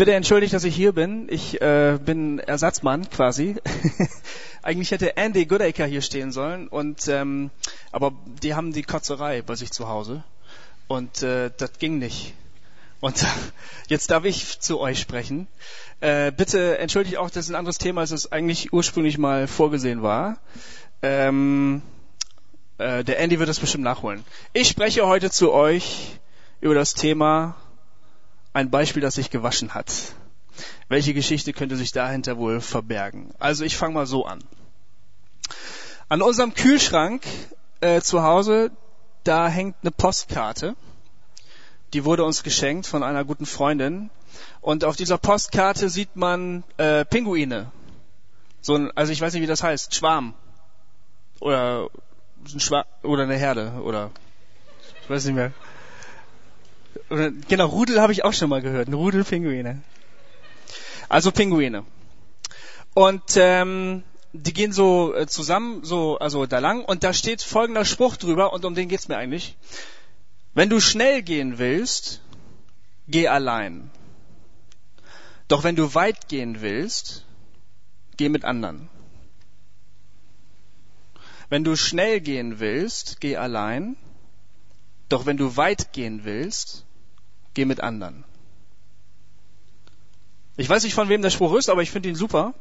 Bitte entschuldigt, dass ich hier bin. Ich bin Ersatzmann quasi. Eigentlich hätte Andy Goodacre hier stehen sollen, aber die haben die Kotzerei bei sich zu Hause und das ging nicht. Und jetzt darf ich zu euch sprechen. Bitte entschuldigt auch, dass es ein anderes Thema ist, das eigentlich ursprünglich mal vorgesehen war. Der Andy wird das bestimmt nachholen. Ich spreche heute zu euch über das Thema ein Beispiel, das sich gewaschen hat. Welche Geschichte könnte sich dahinter wohl verbergen? Also ich fange mal so an. An unserem Kühlschrank zu Hause, da hängt eine Postkarte. Die wurde uns geschenkt von einer guten Freundin. Und auf dieser Postkarte sieht man Pinguine. Also ich weiß nicht, wie das heißt. Schwarm. Oder eine Herde. Oder ich weiß nicht mehr. Genau, Rudel habe ich auch schon mal gehört. Ein Rudel Pinguine. Also Pinguine. Und die gehen so zusammen, also da lang. Und da steht folgender Spruch drüber, und um den geht's mir eigentlich. Wenn du schnell gehen willst, geh allein. Doch wenn du weit gehen willst, geh mit anderen. Wenn du schnell gehen willst, geh allein. Doch wenn du weit gehen willst, geh mit anderen. Ich weiß nicht, von wem der Spruch ist, aber ich finde ihn super.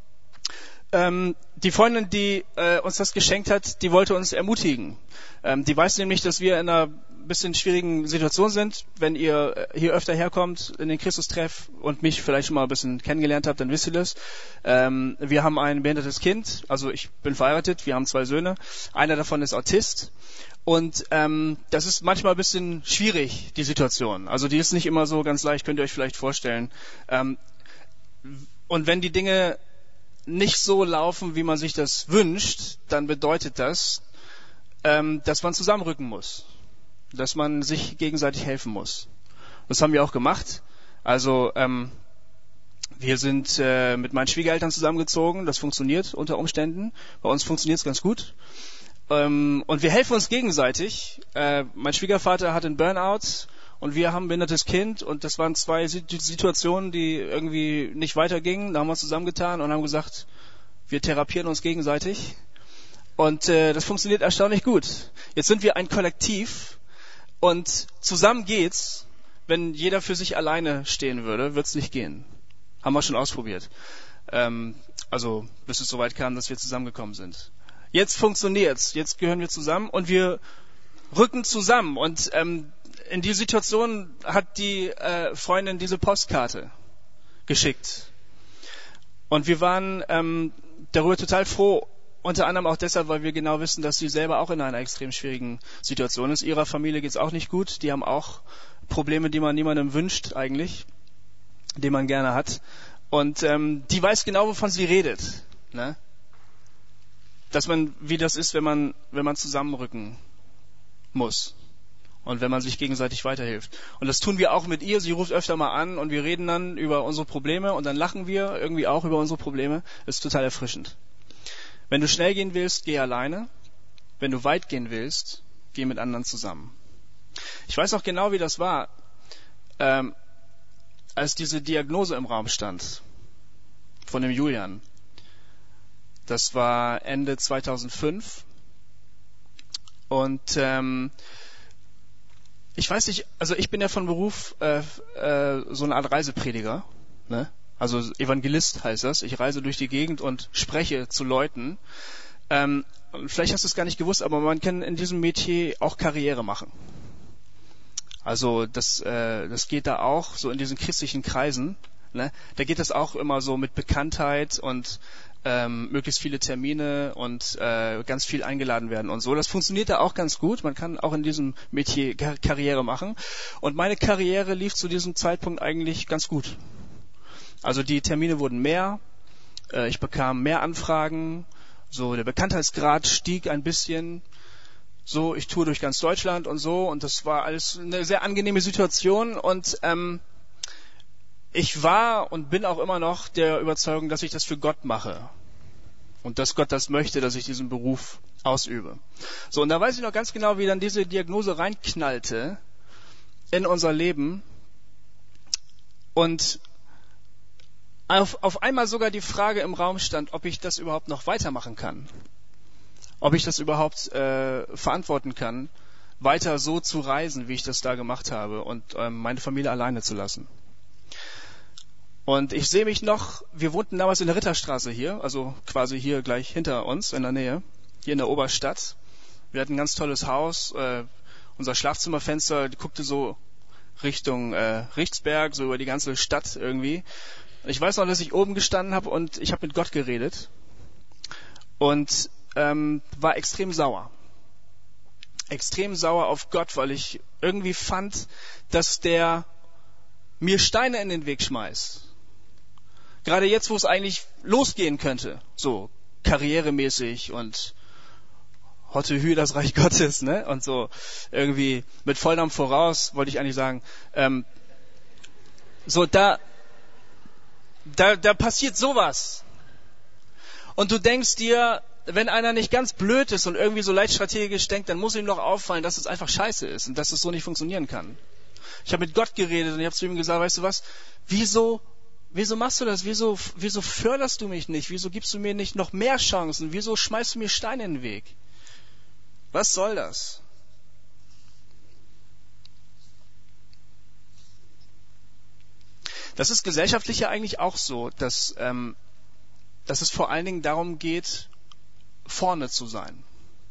Die Freundin, die uns das geschenkt hat, die wollte uns ermutigen. Die weiß nämlich, dass wir in einer bisschen schwierigen Situation sind. Wenn ihr hier öfter herkommt in den Christustreff und mich vielleicht schon mal ein bisschen kennengelernt habt, dann wisst ihr das. Wir haben ein behindertes Kind, also ich bin verheiratet, wir haben 2 Söhne. Einer davon ist Autist. Und das ist manchmal ein bisschen schwierig, die Situation. Also die ist nicht immer so ganz leicht, könnt ihr euch vielleicht vorstellen. Und wenn die Dinge nicht so laufen, wie man sich das wünscht, dann bedeutet das, dass man zusammenrücken muss. Dass man sich gegenseitig helfen muss. Das haben wir auch gemacht. Also wir sind mit meinen Schwiegereltern zusammengezogen. Das funktioniert unter Umständen. Bei uns funktioniert es ganz gut. Und wir helfen uns gegenseitig. Mein Schwiegervater hat einen Burnout und wir haben ein behindertes Kind, und das waren 2 Situationen, die irgendwie nicht weitergingen. Da haben wir uns zusammengetan und haben gesagt, wir therapieren uns gegenseitig, und das funktioniert erstaunlich gut. Jetzt sind wir ein Kollektiv und zusammen geht's. Wenn jeder für sich alleine stehen würde, wird's nicht gehen. Haben wir schon ausprobiert. Also bis es soweit kam, dass wir zusammengekommen sind. Jetzt funktioniert's. Jetzt gehören wir zusammen und wir rücken zusammen. Und in die Situation hat die Freundin diese Postkarte geschickt. Und wir waren darüber total froh. Unter anderem auch deshalb, weil wir genau wissen, dass sie selber auch in einer extrem schwierigen Situation ist. Ihrer Familie geht's auch nicht gut. Die haben auch Probleme, die man niemandem wünscht eigentlich, die man gerne hat. Und die weiß genau, wovon sie redet. Ne? Wie das ist, wenn man zusammenrücken muss und wenn man sich gegenseitig weiterhilft. Und das tun wir auch mit ihr. Sie ruft öfter mal an und wir reden dann über unsere Probleme und dann lachen wir irgendwie auch über unsere Probleme. Das ist total erfrischend. Wenn du schnell gehen willst, geh alleine. Wenn du weit gehen willst, geh mit anderen zusammen. Ich weiß auch genau, wie das war, als diese Diagnose im Raum stand von dem Julian. Das war Ende 2005. Und ich weiß nicht, also ich bin ja von Beruf so eine Art Reiseprediger, ne? Also Evangelist heißt das. Ich reise durch die Gegend und spreche zu Leuten. Vielleicht hast du es gar nicht gewusst, aber man kann in diesem Metier auch Karriere machen. Also das geht da auch so in diesen christlichen Kreisen. Ne? Da geht das auch immer so mit Bekanntheit und möglichst viele Termine und ganz viel eingeladen werden und so. Das funktioniert da auch ganz gut. Man kann auch in diesem Metier Karriere machen. Und meine Karriere lief zu diesem Zeitpunkt eigentlich ganz gut. Also die Termine wurden mehr, ich bekam mehr Anfragen, so der Bekanntheitsgrad stieg ein bisschen, so ich tour durch ganz Deutschland und so, und das war alles eine sehr angenehme Situation, und ich war und bin auch immer noch der Überzeugung, dass ich das für Gott mache und dass Gott das möchte, dass ich diesen Beruf ausübe. So, und da weiß ich noch ganz genau, wie dann diese Diagnose reinknallte in unser Leben, und auf einmal sogar die Frage im Raum stand, ob ich das überhaupt noch weitermachen kann. Ob ich das überhaupt verantworten kann, weiter so zu reisen, wie ich das da gemacht habe und meine Familie alleine zu lassen. Und ich sehe mich noch, wir wohnten damals in der Ritterstraße hier, also quasi hier gleich hinter uns in der Nähe, hier in der Oberstadt. Wir hatten ein ganz tolles Haus, unser Schlafzimmerfenster guckte so Richtung Richtsberg, so über die ganze Stadt irgendwie. Ich weiß noch, dass ich oben gestanden habe und ich habe mit Gott geredet und war extrem sauer. Extrem sauer auf Gott, weil ich irgendwie fand, dass der mir Steine in den Weg schmeißt. Gerade jetzt, wo es eigentlich losgehen könnte, so karrieremäßig und Hotte Hü, das Reich Gottes, ne? Und so irgendwie mit Volldampf voraus, wollte ich eigentlich sagen. So da passiert sowas. Und du denkst dir, wenn einer nicht ganz blöd ist und irgendwie so leicht strategisch denkt, dann muss ihm doch auffallen, dass es einfach scheiße ist und dass es so nicht funktionieren kann. Ich habe mit Gott geredet und ich habe zu ihm gesagt, weißt du was, wieso machst du das? Wieso förderst du mich nicht? Wieso gibst du mir nicht noch mehr Chancen? Wieso schmeißt du mir Steine in den Weg? Was soll das? Das ist gesellschaftlich ja eigentlich auch so, dass es vor allen Dingen darum geht, vorne zu sein.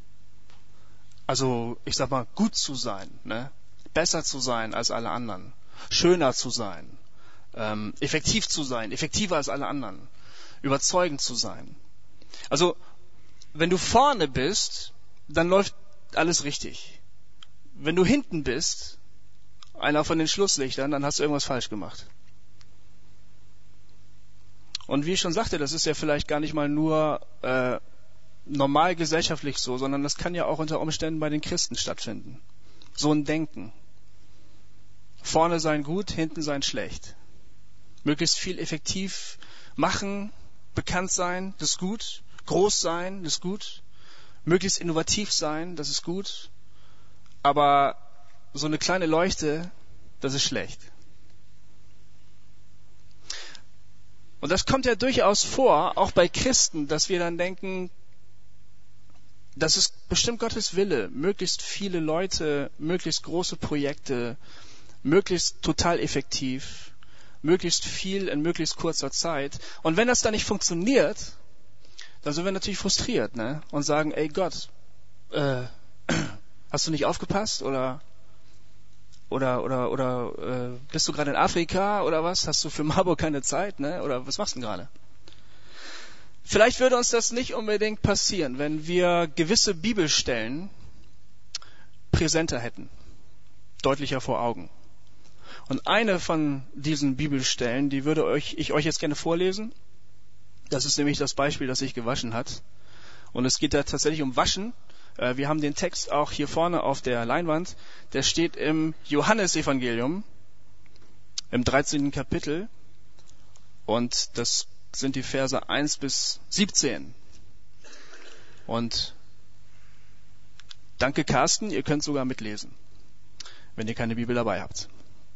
Also, ich sag mal, gut zu sein, ne? Besser zu sein als alle anderen, schöner zu sein, effektiv zu sein, effektiver als alle anderen, überzeugend zu sein. Also, wenn du vorne bist, dann läuft alles richtig. Wenn du hinten bist, einer von den Schlusslichtern, dann hast du irgendwas falsch gemacht. Und wie ich schon sagte, das ist ja vielleicht gar nicht mal nur normal gesellschaftlich so, sondern das kann ja auch unter Umständen bei den Christen stattfinden. So ein Denken. Vorne sein gut, hinten sein schlecht. Möglichst viel effektiv machen, bekannt sein, das ist gut. Groß sein, das ist gut. Möglichst innovativ sein, das ist gut. Aber so eine kleine Leuchte, das ist schlecht. Und das kommt ja durchaus vor, auch bei Christen, dass wir dann denken, das ist bestimmt Gottes Wille, möglichst viele Leute, möglichst große Projekte, möglichst total effektiv, möglichst viel in möglichst kurzer Zeit. Und wenn das dann nicht funktioniert, dann sind wir natürlich frustriert, ne? Und sagen, ey Gott, hast du nicht aufgepasst oder bist du gerade in Afrika oder was? Hast du für Marburg keine Zeit, ne? Oder was machst du denn gerade? Vielleicht würde uns das nicht unbedingt passieren, wenn wir gewisse Bibelstellen präsenter hätten, deutlicher vor Augen. Und eine von diesen Bibelstellen, die würde ich euch jetzt gerne vorlesen. Das ist nämlich das Beispiel, das sich gewaschen hat. Und es geht da tatsächlich um Waschen. Wir haben den Text auch hier vorne auf der Leinwand. Der steht im Johannesevangelium, im 13. Kapitel. Und das sind die Verse 1 bis 17. Und danke Carsten, ihr könnt sogar mitlesen, wenn ihr keine Bibel dabei habt.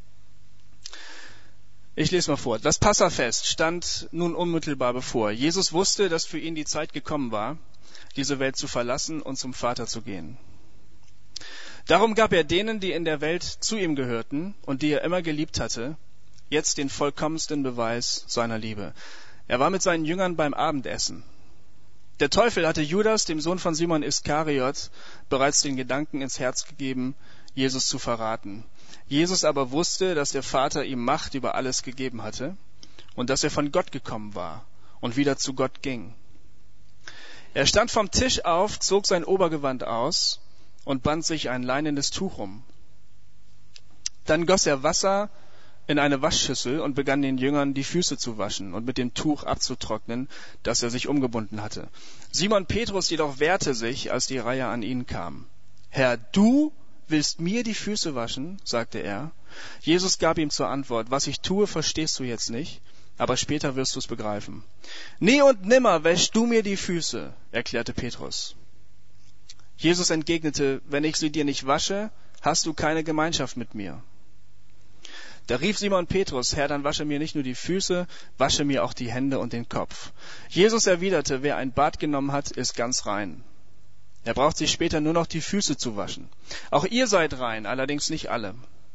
Ich lese mal vor. Das Passafest stand nun unmittelbar bevor. Jesus wusste, dass für ihn die Zeit gekommen war, diese Welt zu verlassen und zum Vater zu gehen. Darum gab er denen, die in der Welt zu ihm gehörten und die er immer geliebt hatte, jetzt den vollkommensten Beweis seiner Liebe. Er war mit seinen Jüngern beim Abendessen. Der Teufel hatte Judas, dem Sohn von Simon Iskariot, bereits den Gedanken ins Herz gegeben, Jesus zu verraten. Jesus aber wusste, dass der Vater ihm Macht über alles gegeben hatte und dass er von Gott gekommen war und wieder zu Gott ging. Er stand vom Tisch auf, zog sein Obergewand aus und band sich ein leinenes Tuch um. Dann goss er Wasser in eine Waschschüssel und begann den Jüngern die Füße zu waschen und mit dem Tuch abzutrocknen, das er sich umgebunden hatte. Simon Petrus jedoch wehrte sich, als die Reihe an ihn kam. Herr, du willst mir die Füße waschen? Sagte er. Jesus gab ihm zur Antwort, was ich tue, verstehst du jetzt nicht, aber später wirst du es begreifen. Nie und nimmer wäschst du mir die Füße, erklärte Petrus. Jesus entgegnete, wenn ich sie dir nicht wasche, hast du keine Gemeinschaft mit mir. Da rief Simon Petrus: Herr, dann wasche mir nicht nur die Füße, wasche mir auch die Hände und den Kopf. Jesus erwiderte: Wer ein Bad genommen hat, ist ganz rein. Er braucht sich später nur noch die Füße zu waschen. Auch ihr seid rein, allerdings nicht alle.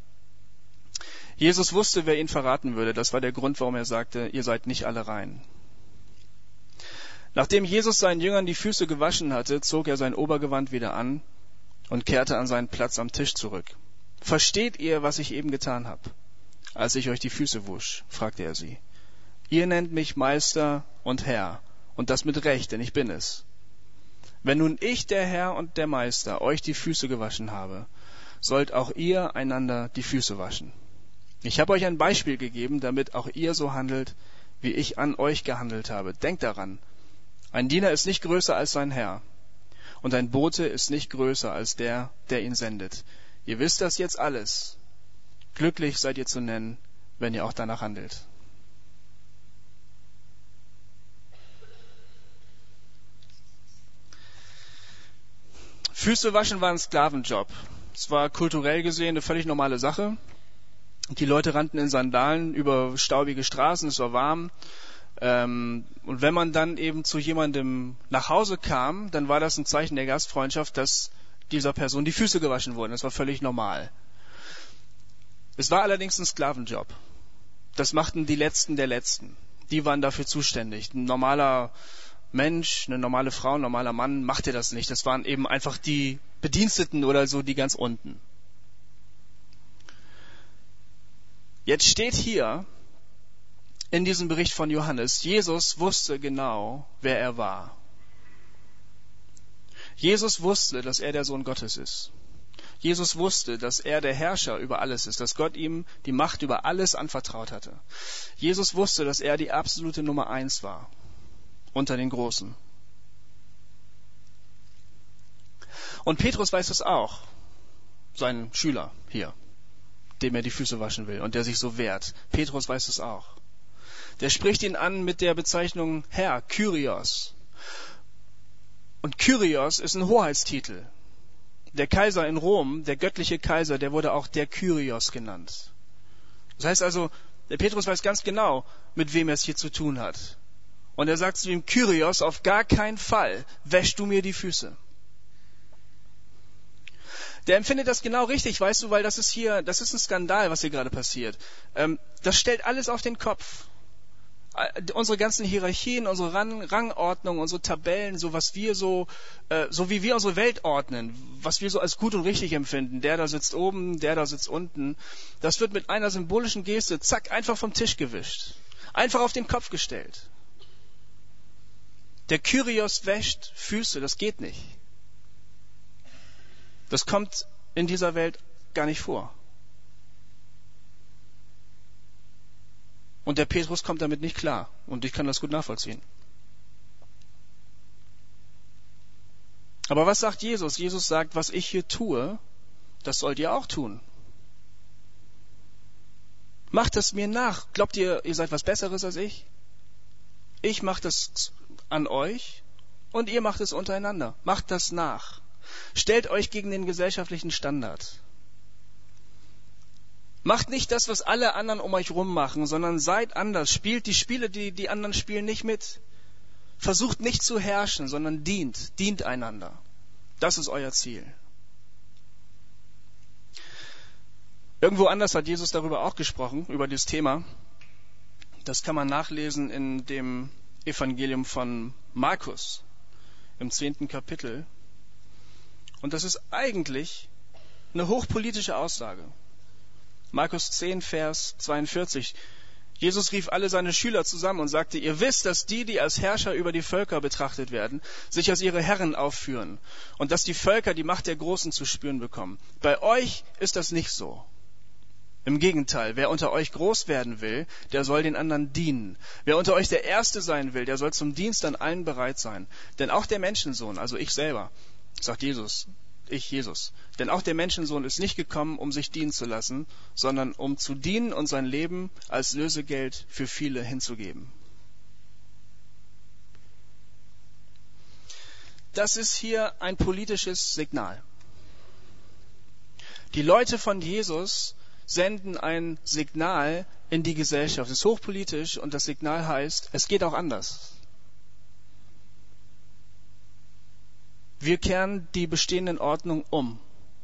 Jesus wusste, wer ihn verraten würde. Das war der Grund, warum er sagte, ihr seid nicht alle rein. Nachdem Jesus seinen Jüngern die Füße gewaschen hatte, zog er sein Obergewand wieder an und kehrte an seinen Platz am Tisch zurück. Versteht ihr, was ich eben getan habe, als ich euch die Füße wusch? Fragte er sie. Ihr nennt mich Meister und Herr, und das mit Recht, denn ich bin es. Wenn nun ich, der Herr und der Meister, euch die Füße gewaschen habe, sollt auch ihr einander die Füße waschen. Ich habe euch ein Beispiel gegeben, damit auch ihr so handelt, wie ich an euch gehandelt habe. Denkt daran, ein Diener ist nicht größer als sein Herr, und ein Bote ist nicht größer als der, der ihn sendet. Ihr wisst das jetzt alles. Glücklich seid ihr zu nennen, wenn ihr auch danach handelt. Füße waschen war ein Sklavenjob. Es war kulturell gesehen eine völlig normale Sache. Die Leute rannten in Sandalen über staubige Straßen, es war warm. Und wenn man dann eben zu jemandem nach Hause kam, dann war das ein Zeichen der Gastfreundschaft, dass dieser Person die Füße gewaschen wurden. Das war völlig normal. Es war allerdings ein Sklavenjob. Das machten die Letzten der Letzten. Die waren dafür zuständig. Ein normaler Mensch, eine normale Frau, ein normaler Mann machte das nicht. Das waren eben einfach die Bediensteten oder so, die ganz unten. Jetzt steht hier in diesem Bericht von Johannes, Jesus wusste genau, wer er war. Jesus wusste, dass er der Sohn Gottes ist. Jesus wusste, dass er der Herrscher über alles ist, dass Gott ihm die Macht über alles anvertraut hatte. Jesus wusste, dass er die absolute Nummer 1 war unter den Großen. Und Petrus weiß es auch, sein Schüler hier, dem er die Füße waschen will und der sich so wehrt. Petrus weiß es auch. Der spricht ihn an mit der Bezeichnung Herr, Kyrios. Und Kyrios ist ein Hoheitstitel. Der Kaiser in Rom, der göttliche Kaiser, der wurde auch der Kyrios genannt. Das heißt also, der Petrus weiß ganz genau, mit wem er es hier zu tun hat. Und er sagt zu ihm, Kyrios, auf gar keinen Fall wäschst du mir die Füße. Der empfindet das genau richtig, weißt du, weil das ist ein Skandal, was hier gerade passiert. Das stellt alles auf den Kopf. Unsere ganzen Hierarchien, unsere Rangordnung, unsere Tabellen, so wie wir unsere Welt ordnen, was wir so als gut und richtig empfinden. Der da sitzt oben, der da sitzt unten. Das wird mit einer symbolischen Geste, zack, einfach vom Tisch gewischt. Einfach auf den Kopf gestellt. Der Kyrios wäscht Füße, das geht nicht. Das kommt in dieser Welt gar nicht vor. Und der Petrus kommt damit nicht klar. Und ich kann das gut nachvollziehen. Aber was sagt Jesus? Jesus sagt, was ich hier tue, das sollt ihr auch tun. Macht es mir nach. Glaubt ihr, ihr seid was Besseres als ich? Ich mache das an euch und ihr macht es untereinander. Macht das nach. Stellt euch gegen den gesellschaftlichen Standard. Macht nicht das, was alle anderen um euch rum machen, sondern seid anders. Spielt die Spiele, die die anderen spielen, nicht mit. Versucht nicht zu herrschen, sondern dient einander. Das ist euer Ziel. Irgendwo anders hat Jesus darüber auch gesprochen, über dieses Thema. Das kann man nachlesen in dem Evangelium von Markus im 10. Kapitel. Und das ist eigentlich eine hochpolitische Aussage. Markus 10, Vers 42. Jesus rief alle seine Schüler zusammen und sagte, ihr wisst, dass die als Herrscher über die Völker betrachtet werden, sich als ihre Herren aufführen und dass die Völker die Macht der Großen zu spüren bekommen. Bei euch ist das nicht so. Im Gegenteil, wer unter euch groß werden will, der soll den anderen dienen. Wer unter euch der Erste sein will, der soll zum Dienst an allen bereit sein. Denn auch der Menschensohn, also ich selber, sagt Jesus, denn auch der Menschensohn ist nicht gekommen, um sich dienen zu lassen, sondern um zu dienen und sein Leben als Lösegeld für viele hinzugeben. Das ist hier ein politisches Signal. Die Leute von Jesus, senden ein Signal in die Gesellschaft. Es ist hochpolitisch und das Signal heißt, es geht auch anders. Wir kehren die bestehenden Ordnungen um.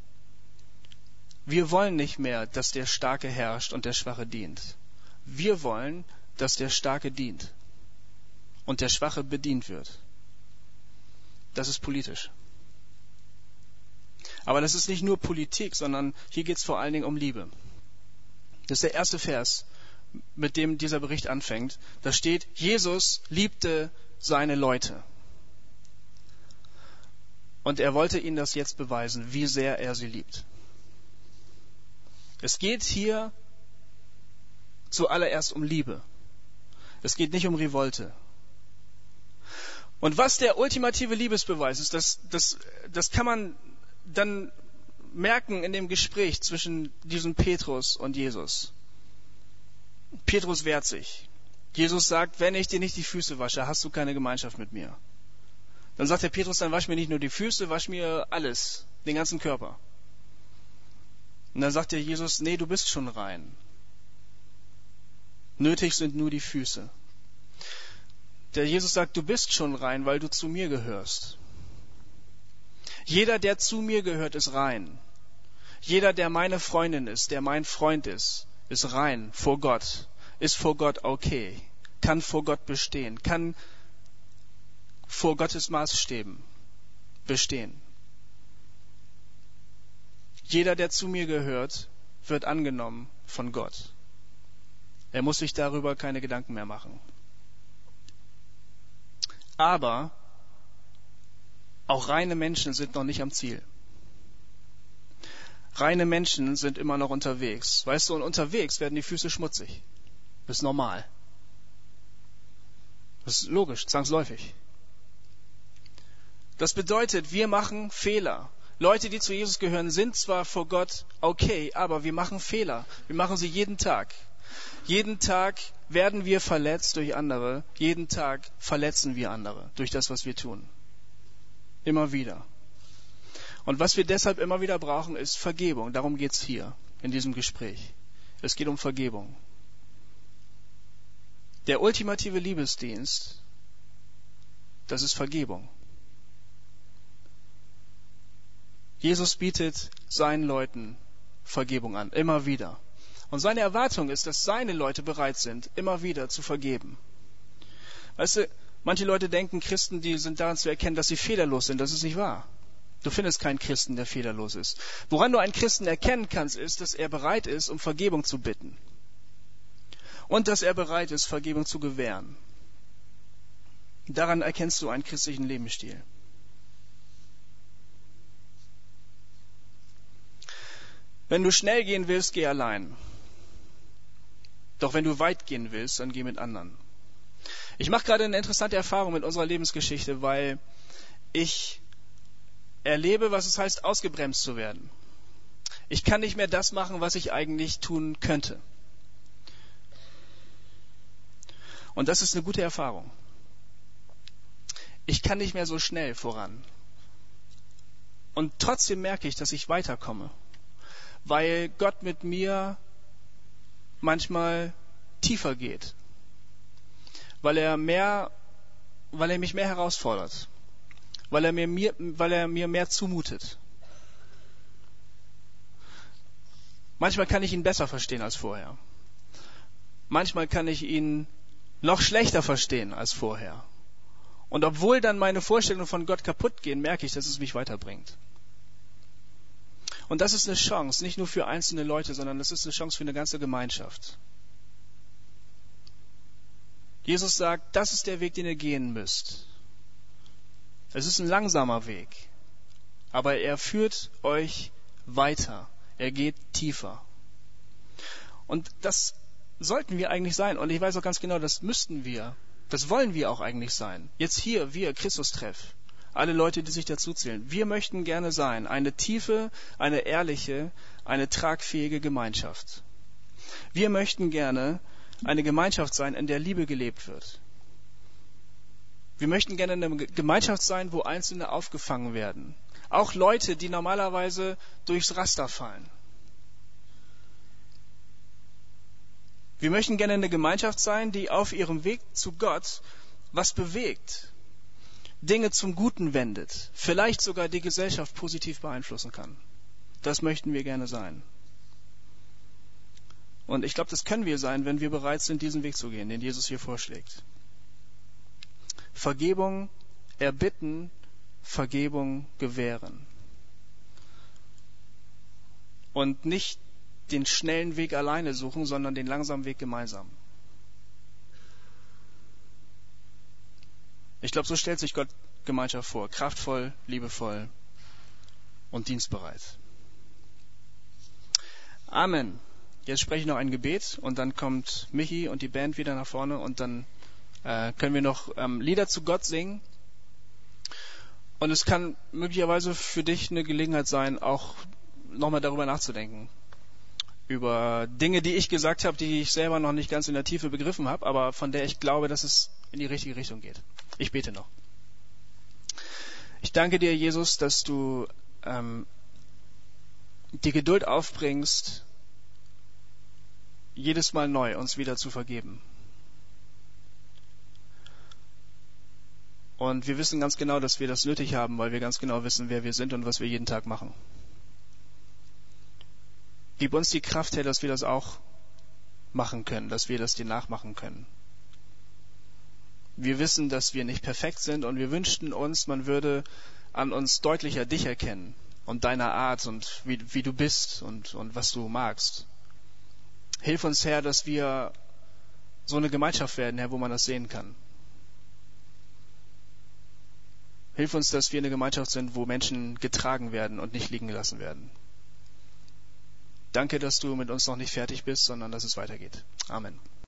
Wir wollen nicht mehr, dass der Starke herrscht und der Schwache dient. Wir wollen, dass der Starke dient und der Schwache bedient wird. Das ist politisch. Aber das ist nicht nur Politik, sondern hier geht es vor allen Dingen um Liebe. Das ist der erste Vers, mit dem dieser Bericht anfängt. Da steht, Jesus liebte seine Leute. Und er wollte ihnen das jetzt beweisen, wie sehr er sie liebt. Es geht hier zuallererst um Liebe. Es geht nicht um Revolte. Und was der ultimative Liebesbeweis ist, das kann man dann merken in dem Gespräch zwischen diesem Petrus und Jesus. Petrus wehrt sich. Jesus sagt, wenn ich dir nicht die Füße wasche, hast du keine Gemeinschaft mit mir. Dann sagt der Petrus, dann wasch mir nicht nur die Füße, wasch mir alles, den ganzen Körper. Und dann sagt der Jesus, nee, du bist schon rein. Nötig sind nur die Füße. Der Jesus sagt, du bist schon rein, weil du zu mir gehörst. Jeder, der zu mir gehört, ist rein. Jeder, der meine Freundin ist, der mein Freund ist rein vor Gott, ist vor Gott okay, kann vor Gott bestehen, kann vor Gottes Maßstäben bestehen. Jeder, der zu mir gehört, wird angenommen von Gott. Er muss sich darüber keine Gedanken mehr machen. Aber auch reine Menschen sind noch nicht am Ziel. Reine Menschen sind immer noch unterwegs. Weißt du, und unterwegs werden die Füße schmutzig. Das ist normal. Das ist logisch, zwangsläufig. Das bedeutet, wir machen Fehler. Leute, die zu Jesus gehören, sind zwar vor Gott okay, aber wir machen Fehler. Wir machen sie jeden Tag. Jeden Tag werden wir verletzt durch andere. Jeden Tag verletzen wir andere durch das, was wir tun. Immer wieder. Und was wir deshalb immer wieder brauchen, ist Vergebung. Darum geht es hier in diesem Gespräch. Es geht um Vergebung. Der ultimative Liebesdienst, das ist Vergebung. Jesus bietet seinen Leuten Vergebung an, immer wieder. Und seine Erwartung ist, dass seine Leute bereit sind, immer wieder zu vergeben. Weißt du, manche Leute denken, Christen, die sind daran zu erkennen, dass sie fehlerlos sind. Das ist nicht wahr. Du findest keinen Christen, der fehlerlos ist. Woran du einen Christen erkennen kannst, ist, dass er bereit ist, um Vergebung zu bitten. Und dass er bereit ist, Vergebung zu gewähren. Daran erkennst du einen christlichen Lebensstil. Wenn du schnell gehen willst, geh allein. Doch wenn du weit gehen willst, dann geh mit anderen. Ich mache gerade eine interessante Erfahrung mit unserer Lebensgeschichte, weil ich erlebe, was es heißt, ausgebremst zu werden. Ich kann nicht mehr das machen, was ich eigentlich tun könnte. Und das ist eine gute Erfahrung. Ich kann nicht mehr so schnell voran. Und trotzdem merke ich, dass ich weiterkomme. Weil Gott mit mir manchmal tiefer geht. Weil er mich mehr herausfordert. Weil er mir mehr zumutet. Manchmal kann ich ihn besser verstehen als vorher. Manchmal kann ich ihn noch schlechter verstehen als vorher. Und obwohl dann meine Vorstellungen von Gott kaputt gehen, merke ich, dass es mich weiterbringt. Und das ist eine Chance, nicht nur für einzelne Leute, sondern das ist eine Chance für eine ganze Gemeinschaft. Jesus sagt, das ist der Weg, den ihr gehen müsst. Es ist ein langsamer Weg, aber er führt euch weiter. Er geht tiefer. Und das sollten wir eigentlich sein. Und ich weiß auch ganz genau, das müssten wir. Das wollen wir auch eigentlich sein. Jetzt hier, wir, Christus-Treff. Alle Leute, die sich dazu zählen. Wir möchten gerne sein. Eine tiefe, eine ehrliche, eine tragfähige Gemeinschaft. Wir möchten gerne eine Gemeinschaft sein, in der Liebe gelebt wird. Wir möchten gerne eine Gemeinschaft sein, wo Einzelne aufgefangen werden. Auch Leute, die normalerweise durchs Raster fallen. Wir möchten gerne eine Gemeinschaft sein, die auf ihrem Weg zu Gott was bewegt, Dinge zum Guten wendet, vielleicht sogar die Gesellschaft positiv beeinflussen kann. Das möchten wir gerne sein. Und ich glaube, das können wir sein, wenn wir bereit sind, diesen Weg zu gehen, den Jesus hier vorschlägt. Vergebung erbitten, Vergebung gewähren. Und nicht den schnellen Weg alleine suchen, sondern den langsamen Weg gemeinsam. Ich glaube, so stellt sich Gott Gemeinschaft vor. Kraftvoll, liebevoll und dienstbereit. Amen. Jetzt spreche ich noch ein Gebet und dann kommt Michi und die Band wieder nach vorne und dann können wir noch Lieder zu Gott singen. Und es kann möglicherweise für dich eine Gelegenheit sein, auch nochmal darüber nachzudenken. Über Dinge, die ich gesagt habe, die ich selber noch nicht ganz in der Tiefe begriffen habe, aber von der ich glaube, dass es in die richtige Richtung geht. Ich bete noch. Ich danke dir, Jesus, dass du die Geduld aufbringst, jedes Mal neu uns wieder zu vergeben. Und wir wissen ganz genau, dass wir das nötig haben, weil wir ganz genau wissen, wer wir sind und was wir jeden Tag machen. Gib uns die Kraft her, dass wir das auch machen können, dass wir das dir nachmachen können. Wir wissen, dass wir nicht perfekt sind und wir wünschten uns, man würde an uns deutlicher dich erkennen und deiner Art und wie du bist und was du magst. Hilf uns, Herr, dass wir so eine Gemeinschaft werden, Herr, wo man das sehen kann. Hilf uns, dass wir eine Gemeinschaft sind, wo Menschen getragen werden und nicht liegen gelassen werden. Danke, dass du mit uns noch nicht fertig bist, sondern dass es weitergeht. Amen.